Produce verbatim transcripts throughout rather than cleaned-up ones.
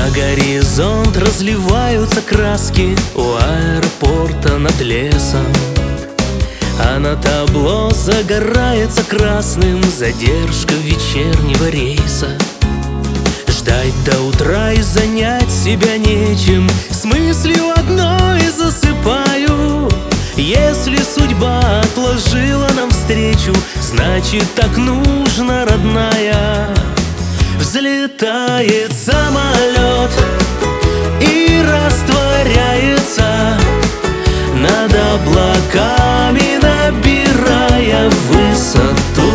На горизонт разливаются краски у аэропорта над лесом, а на табло загорается красным задержка вечернего рейса. Ждать до утра и занять себя нечем, с мыслью одной засыпаю. Если судьба отложила нам встречу, значит так нужно, родная. Взлетает самолет и растворяется над облаками, набирая высоту.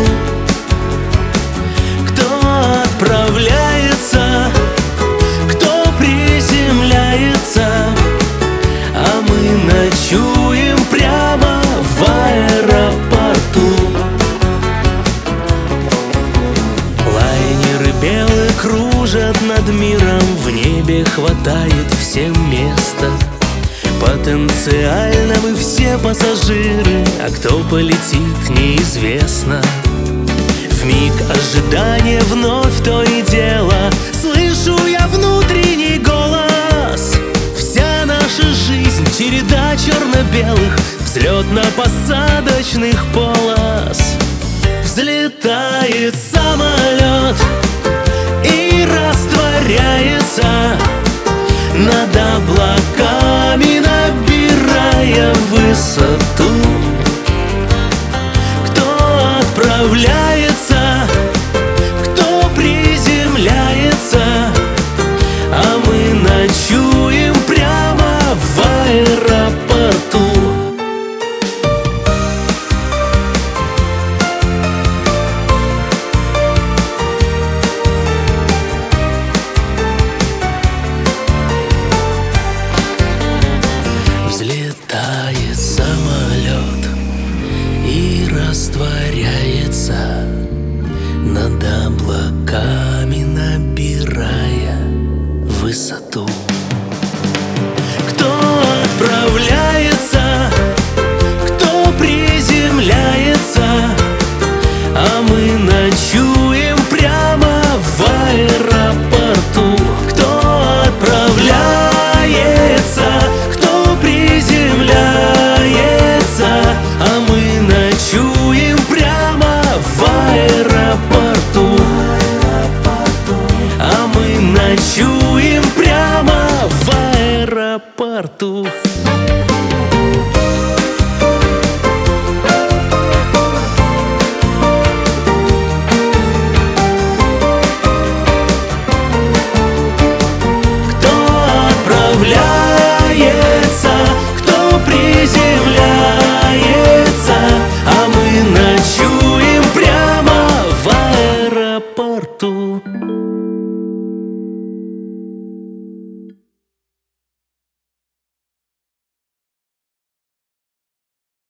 Кто отправляется, кто приземляется, а мы ночуем прямо в аэропорту. Лайнеры белые кружат над миром, в небе хватает всем места. Потенциально мы все пассажиры, а кто полетит, неизвестно. Вмиг ожидания вновь то и дело слышу я внутренний голос. Вся наша жизнь — череда черно-белых взлетно-посадочных полос. Взлетает самолет и растворяется над облаками, набирая высоту. Кто отправляется, кто приземляется, а мы ночуем прямо в аэропорту. Взлетает самолет и растворяется над облаками, набирая высоту. Кто отправляется, кто приземляется, а мы ночуем прямо в аэропорту. Кто отправляется, кто приземляется, а мы ночуем прямо в аэропорту. А мы ночуем прямо в аэропорту. Порту.